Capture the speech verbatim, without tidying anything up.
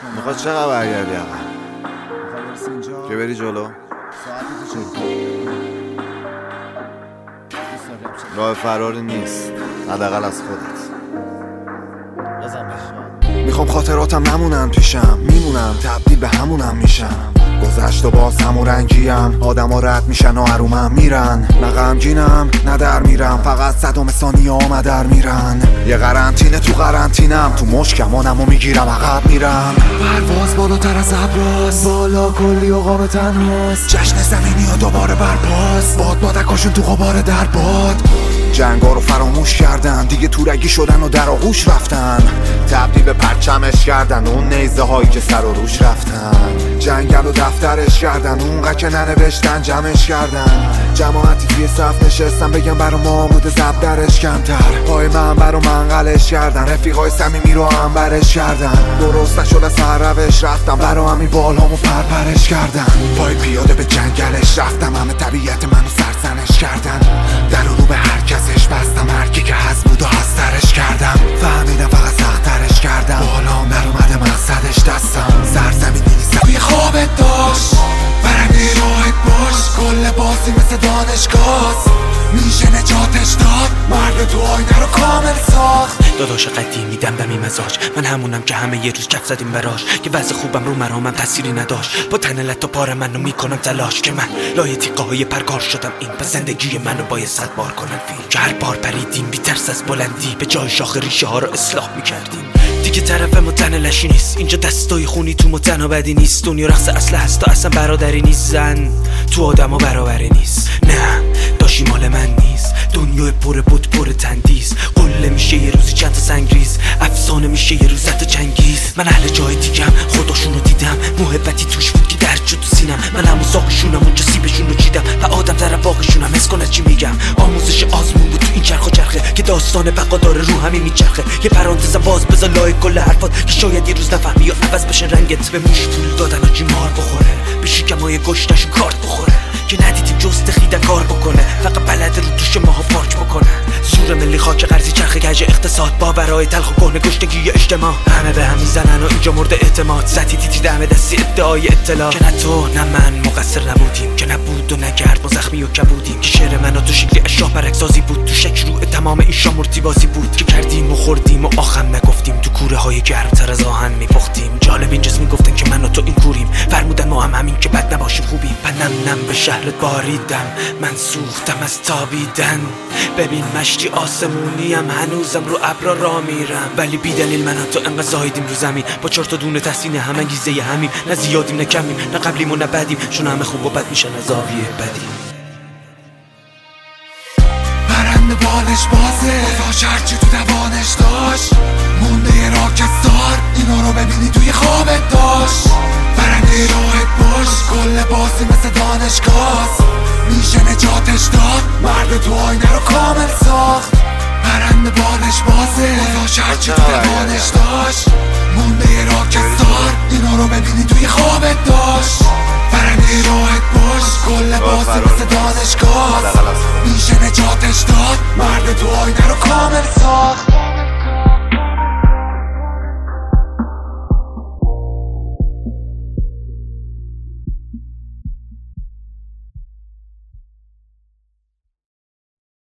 میخواد چقدر برگردی آقا؟ میخوای برسی اینجا که بری جلو؟ ساعتی تو چه راه فراری نیست، حداقل از خودت. بزن بشه. میخوام خاطراتم نمونن پیشم، میمونم تبدیل به همونم میشم. گذشت و باز همون رنگیم، آدم ها رد میشن و ارومم میرن. نه غمگینم نه در میرم، فقط صدام ثانیه ها در میرن. یه قرنطینه تو قرنطینم، تو مشکمانم و میگیرم عقب میرم. پرواز بالاتر از ابراز، بالا کلی اقام تنهاست. جشن زمینی و دوباره برپاس، باد بادکاشون تو غبار در باد. جنگا رو فراموش کردن، دیگه تورگی شدن و در آغوش رفتن. تبدیل به پرچمش کردن اون نیزه هایی که سر و روش رفتن. جنگل و دفترش کردن، اونقدر که ننوشتن جمعش کردن. جماعتی توی صف نشستن بگم برا ما بوده زب درش کمتر. پای من برا منقلش کردن، رفیقای صمیمی رو انبرش کردن. درست نشد از هر روش رفتم، برا همین بالامو پرپرش کردن. پای پیاده به جنگلش رفتم، همه طبیعت منو سرزنش کردن. در رو به هر کسش بستم، هرکی که هست بود و هسترش کردم. فهمیدم فقط سخترش کردم، بالام در اومده مقصدش دستم. سرزمینی توی خوابت داشت، برنده راهت باش. کل بازی مثل دانشگاه، میشه نجاتش داد. مرد تو آینه رو کامل ساخت. داداش قدیمی دمدمی مزاج، من همونم که همه یه روز کف زدیم براش. که وضع خوبم رو مرامم تأثیری نداشت. با تن لط و پار منو میکنم تلاش، که من لای تیقه های پرکار شدم. این پس زندگی منو باید صد بار کنن فیلم. که هر بار پریدیم بی ترس از بلندی، به جای شاخ ریشه ها رو اصلاح میکردیم. دیگه طرف متن لشی نیست، اینجا دستای خونی تو متن و بدی نیست. دنیا رقص اصل هست تا اصلا برادری نیست. زن تو آدم ها برابری نیست، نه داشی مال من نیست. دنیا پر بود پر تندیس، قله میشه یه روزی چند تا سنگریز. افسانه میشه یه روز تا چنگیز. من اهل جای دیگم، خداشونو دیدم. محبتی توش بود که درد شد تو سینم. من همون ساقشونم اونجا سیبشونو چیدم. و آدم در واقعشونم حس کنه چی میگم. آموزش آزمون بود تو این چرخ و چرخه، که داستان بقا داره رو همین میچرخه. یه پرانتزم باز بذار لای کل حرفات، که شاید یه روز نفهمی یا عوض بشه رنگت. به موش پول دادن و جیمار بخوره، به شکمای گشتشون کارت بخوره. که ندیدیم جز تخیده کار بکنه، فقط بلده رو دوش ماها پارک بکنه. زور ملی خاک قرضی چرخ گنج اقتصاد، باورهای تلخ و کهنه گشتگی اجتماع. همه به همین زنن و اینجا مورد اعتماد. زدی دیدی دم دستی ادعای اطلاع. که نه تو نه من مقصر نبودیم، که نبود و نگرد ما زخمی و کبودیم. که شعر من و تو شکلی اشراه برکسازی بود. تو شکل رو تمام این شامورتی بازی بود. که کردیم و خوردیم و آخم نگفتیم، تو کوره های گرمتر از آهن میپختیم. جالب این جسم میگفتن که من و تو این کوریم، فرمودن ما هم همین که بد نباشیم خوبیم. پنم نم به شهرت باریدم، من سوختم از تابیدن. ببین مشتی آسمونیم، هنوزم رو ابرا را میرم. ولی بی دلیل من و تو انقدر زایدیم رو زمین، با چهار تا دونه تحسین هم انگیزه همیم. نه زیادیم نه کمیم، نه قبلیم و نه بعدیم. چون همه خوب و بد میشن از زاویه بدیم. برنده بالش بازه، گذاش هرچی تو دوانش داشت. مونده یه راکستار، اینا رو ببینی توی خوابت داشت. برنده راهت باش، کل بازی مثل دانشگاه، میشه نجاتش داد. مرد تو آینه رو کامل ساخت. برنده بالش بازه، گذاش هرچی تو دوانش داشت. مونده یه راکستار، اینا رو ببینی توی خوابت داشت. برنده راهت باش، کل بازی مثل دانشگاه، میشه نجاتش داد. مرد تو آینه رو کامل ساخت.